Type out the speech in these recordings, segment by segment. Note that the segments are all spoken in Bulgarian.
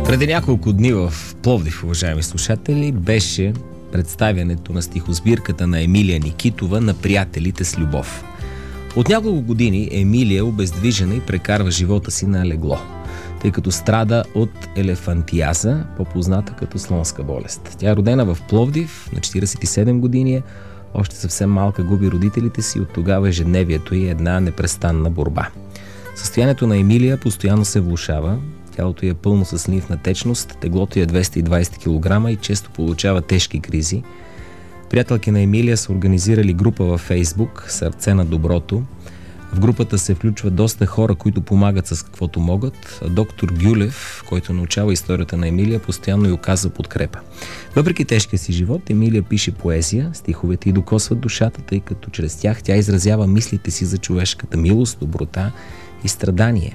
Преди няколко дни в Пловдив, уважаеми слушатели, беше представянето на стихосбирката на Емилия Никитова „На приятелите с любов“. От няколко години Емилия е обездвижена и прекарва живота си на легло, тъй като страда от елефантиаза, по-позната като слонска болест. Тя е родена в Пловдив, на 47 години, още съвсем малка губи родителите си, от тогава ежедневието ѝ е една непрестанна борба. Състоянието на Емилия постоянно се влошава, тялото ѝ е пълно с лимфна течност, теглото ѝ е 220 кг и често получава тежки кризи. Приятелки на Емилия са организирали група във Фейсбук „Сърце на доброто“. В групата се включват доста хора, които помагат с каквото могат. Доктор Гюлев, който научава историята на Емилия, постоянно ѝ оказва подкрепа. Въпреки тежкия си живот, Емилия пише поезия, стиховете ѝ докосват душата, тъй като чрез тях тя изразява мислите си за човешката милост, доброта и страдание.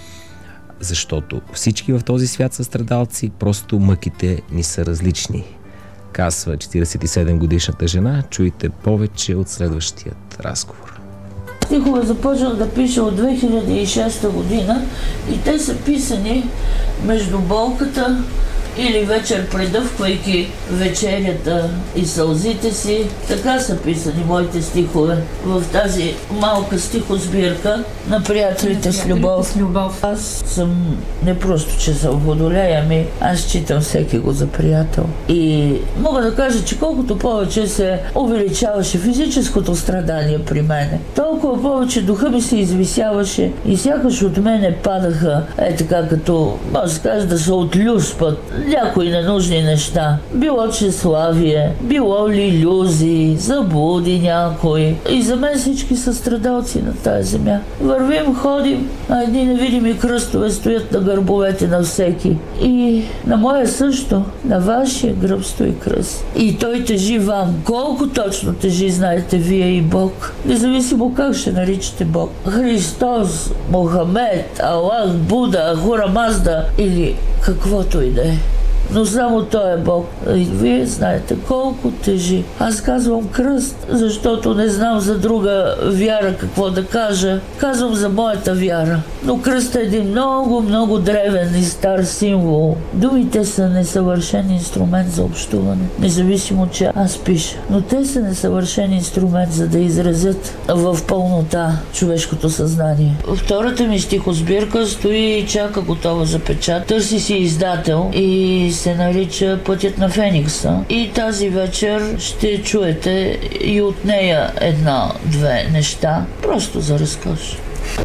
Защото всички в този свят са страдалци, просто мъките ни са различни, казва 47-годишната жена. Чуйте повече от следващият разговор. Стихове започнах да пиша от 2006 година и те са писани между болката или вечер предъвквайки вечерята и сълзите си. Така са писани моите стихове в тази малка стихосбирка „На приятелите с любов“. Аз съм не просто, че съм водолей, ами аз считам всеки го за приятел. И мога да кажа, че колкото повече се увеличаваше физическото страдание при мене, толкова повече духа ми се извисяваше и сякаш от мене падаха, така като, може да кажа, да се отлюспат някои ненужни неща. Било тщеславие, било ли илюзии, заблуди някои. И за мен всички са страдалци на тази земя. Вървим, ходим, а едни невидими кръстове стоят на гърбовете на всеки. И на моя също, на вашия гръб стои кръст. И той тежи вам. Колко точно тежи, знаете вие и Бог. Независимо как ще наричате Бог. Христос, Мохамед, Аллах, Буда, Ахура Мазда или каквото и да е. Но само Той е Бог. И вие знаете колко тежи. Аз казвам кръст, защото не знам за друга вяра какво да кажа. Казвам за моята вяра. Но кръст е един много, много древен и стар символ. Думите са несъвършен инструмент за общуване. Независимо, че аз пиша. Но те са несъвършен инструмент, за да изразят в пълнота човешкото съзнание. Втората ми стихосбирка стои и чака готова за печат. Търси си издател и се нарича „Пътят на Феникса“. И тази вечер ще чуете и от нея една-две неща, просто за разкош.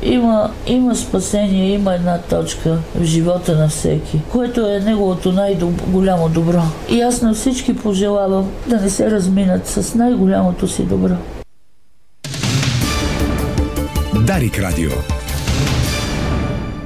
Има спасение, има една точка в живота на всеки, което е неговото най-голямо добро. И аз на всички пожелавам да не се разминат с най-голямото си добро. Дарик Радио.